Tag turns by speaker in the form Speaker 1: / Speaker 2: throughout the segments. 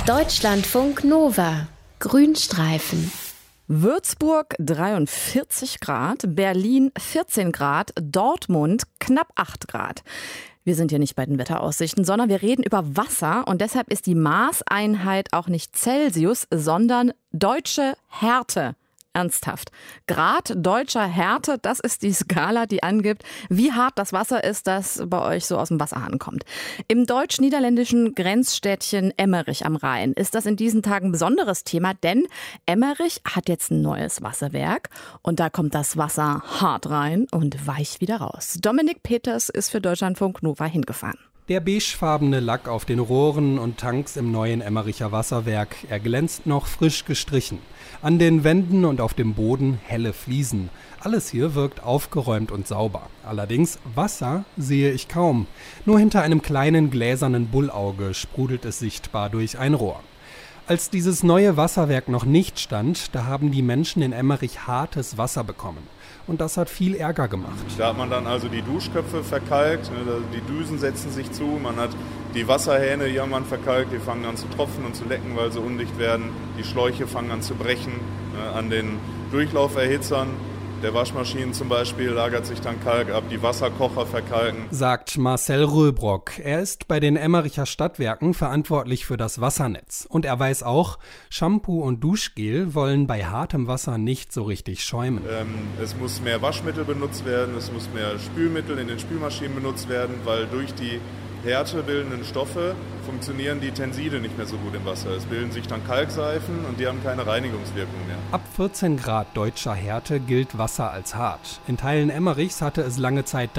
Speaker 1: Deutschlandfunk Nova. Grünstreifen.
Speaker 2: Würzburg 43 Grad, Berlin 14 Grad, Dortmund knapp 8 Grad. Wir sind hier nicht bei den Wetteraussichten, sondern wir reden über Wasser und deshalb ist die Maßeinheit auch nicht Celsius, sondern deutsche Härte. Ernsthaft. Grad deutscher Härte, das ist die Skala, die angibt, wie hart das Wasser ist, das bei euch so aus dem Wasserhahn kommt. Im deutsch-niederländischen Grenzstädtchen Emmerich am Rhein ist das in diesen Tagen ein besonderes Thema, denn Emmerich hat jetzt ein neues Wasserwerk und da kommt das Wasser hart rein und weich wieder raus. Dominik Peters ist für Deutschlandfunk Nova hingefahren.
Speaker 3: Der beigefarbene Lack auf den Rohren und Tanks im neuen Emmericher Wasserwerk, er glänzt noch frisch gestrichen. An den Wänden und auf dem Boden helle Fliesen. Alles hier wirkt aufgeräumt und sauber. Allerdings Wasser sehe ich kaum. Nur hinter einem kleinen gläsernen Bullauge sprudelt es sichtbar durch ein Rohr. Als dieses neue Wasserwerk noch nicht stand, da haben die Menschen in Emmerich hartes Wasser bekommen. Und das hat viel Ärger gemacht.
Speaker 4: Da hat man dann also die Duschköpfe verkalkt, die Düsen setzen sich zu, man hat die Wasserhähne irgendwann verkalkt, die fangen an zu tropfen und zu lecken, weil sie undicht werden. Die Schläuche fangen an zu brechen an den Durchlauferhitzern. Der Waschmaschinen zum Beispiel lagert sich dann Kalk ab, die Wasserkocher verkalken.
Speaker 3: Sagt Marcel Röbrock. Er ist bei den Emmericher Stadtwerken verantwortlich für das Wassernetz. Und er weiß auch, Shampoo und Duschgel wollen bei hartem Wasser nicht so richtig schäumen.
Speaker 4: Es muss mehr Waschmittel benutzt werden, es muss mehr Spülmittel in den Spülmaschinen benutzt werden, weil durch die härtebildenden Stoffe funktionieren die Tenside nicht mehr so gut im Wasser. Es bilden sich dann Kalkseifen und die haben keine Reinigungswirkung mehr.
Speaker 3: Ab 14 Grad deutscher Härte gilt Wasser als hart. In Teilen Emmerichs hatte es lange Zeit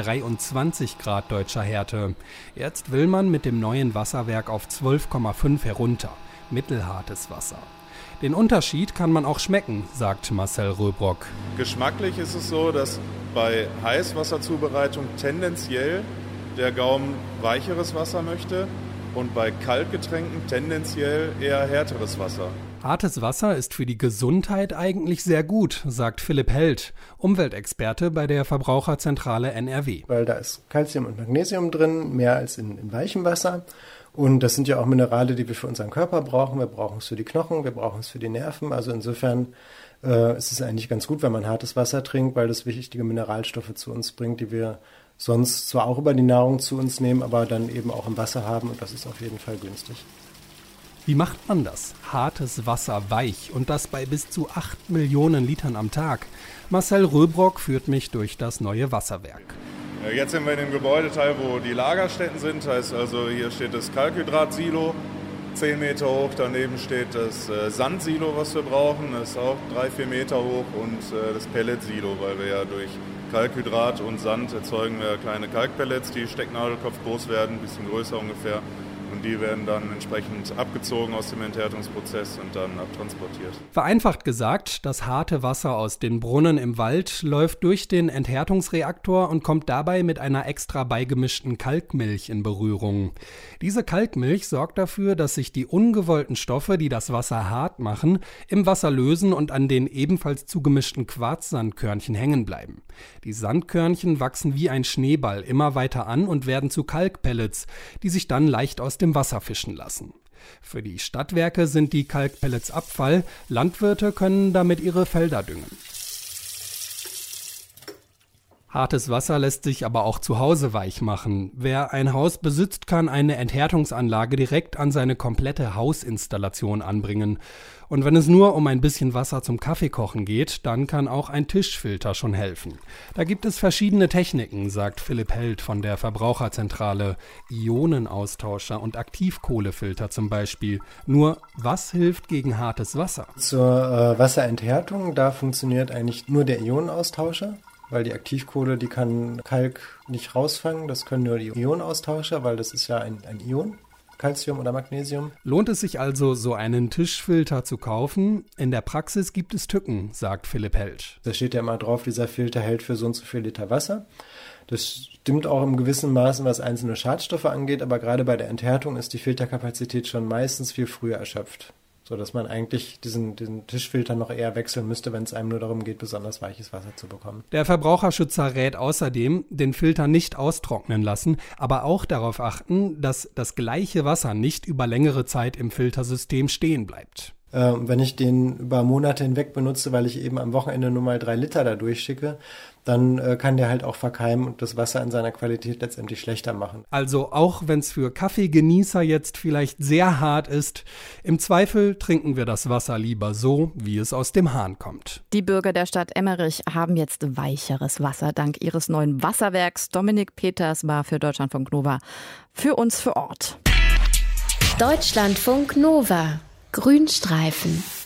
Speaker 3: 23 Grad deutscher Härte. Jetzt will man mit dem neuen Wasserwerk auf 12,5 herunter. Mittelhartes Wasser. Den Unterschied kann man auch schmecken, sagt Marcel Röbrock.
Speaker 4: Geschmacklich ist es so, dass bei Heißwasserzubereitung tendenziell der Gaumen weicheres Wasser möchte und bei Kaltgetränken tendenziell eher härteres Wasser.
Speaker 3: Hartes Wasser ist für die Gesundheit eigentlich sehr gut, sagt Philipp Held, Umweltexperte bei der Verbraucherzentrale NRW.
Speaker 5: Weil da ist Calcium und Magnesium drin, mehr als in weichem Wasser. Und das sind ja auch Minerale, die wir für unseren Körper brauchen. Wir brauchen es für die Knochen, wir brauchen es für die Nerven. Also insofern ist es eigentlich ganz gut, wenn man hartes Wasser trinkt, weil das wichtige Mineralstoffe zu uns bringt, die wir sonst zwar auch über die Nahrung zu uns nehmen, aber dann eben auch im Wasser haben und das ist auf jeden Fall günstig.
Speaker 3: Wie macht man das? Hartes Wasser weich und das bei bis zu 8 Millionen Litern am Tag. Marcel Röbrock führt mich durch das neue Wasserwerk.
Speaker 4: Jetzt sind wir in dem Gebäudeteil, wo die Lagerstätten sind. Heißt also, hier steht das Kalkhydratsilo, 10 Meter hoch. Daneben steht das Sandsilo, was wir brauchen. Das ist auch 3-4 Meter hoch. Und das Pelletsilo, weil wir ja durch Kalkhydrat und Sand erzeugen wir kleine Kalkpellets, die Stecknadelkopf groß werden, ein bisschen größer ungefähr. Und die werden dann entsprechend abgezogen aus dem Enthärtungsprozess und dann abtransportiert.
Speaker 3: Vereinfacht gesagt, das harte Wasser aus den Brunnen im Wald läuft durch den Enthärtungsreaktor und kommt dabei mit einer extra beigemischten Kalkmilch in Berührung. Diese Kalkmilch sorgt dafür, dass sich die ungewollten Stoffe, die das Wasser hart machen, im Wasser lösen und an den ebenfalls zugemischten Quarzsandkörnchen hängen bleiben. Die Sandkörnchen wachsen wie ein Schneeball immer weiter an und werden zu Kalkpellets, die sich dann leicht aus dem Wasser fischen lassen. Für die Stadtwerke sind die Kalkpellets Abfall. Landwirte können damit ihre Felder düngen. Hartes Wasser lässt sich aber auch zu Hause weich machen. Wer ein Haus besitzt, kann eine Enthärtungsanlage direkt an seine komplette Hausinstallation anbringen. Und wenn es nur um ein bisschen Wasser zum Kaffeekochen geht, dann kann auch ein Tischfilter schon helfen. Da gibt es verschiedene Techniken, sagt Philipp Held von der Verbraucherzentrale. Ionenaustauscher und Aktivkohlefilter zum Beispiel. Nur, was hilft gegen hartes Wasser?
Speaker 5: Zur Wasserenthärtung, da funktioniert eigentlich nur der Ionenaustauscher. Weil die Aktivkohle, die kann Kalk nicht rausfangen, das können nur die Ionenaustauscher, weil das ist ja ein Ion, Calcium oder Magnesium.
Speaker 3: Lohnt es sich also, so einen Tischfilter zu kaufen? In der Praxis gibt es Tücken, sagt Philipp Held.
Speaker 5: Da steht ja immer drauf, dieser Filter hält für so und so viel Liter Wasser. Das stimmt auch im gewissen Maßen, was einzelne Schadstoffe angeht, aber gerade bei der Enthärtung ist die Filterkapazität schon meistens viel früher erschöpft. sodass man eigentlich diesen Tischfilter noch eher wechseln müsste, wenn es einem nur darum geht, besonders weiches Wasser zu bekommen.
Speaker 3: Der Verbraucherschützer rät außerdem, den Filter nicht austrocknen lassen, aber auch darauf achten, dass das gleiche Wasser nicht über längere Zeit im Filtersystem stehen bleibt.
Speaker 5: Wenn ich den über Monate hinweg benutze, weil ich eben am Wochenende nur mal 3 Liter da durchschicke, dann kann der halt auch verkeimen und das Wasser in seiner Qualität letztendlich schlechter machen.
Speaker 3: Also auch wenn es für Kaffeegenießer jetzt vielleicht sehr hart ist, im Zweifel trinken wir das Wasser lieber so, wie es aus dem Hahn kommt.
Speaker 2: Die Bürger der Stadt Emmerich haben jetzt weicheres Wasser dank ihres neuen Wasserwerks. Dominik Peters war für Deutschlandfunk Nova für uns vor Ort.
Speaker 1: Deutschlandfunk Nova. Grünstreifen.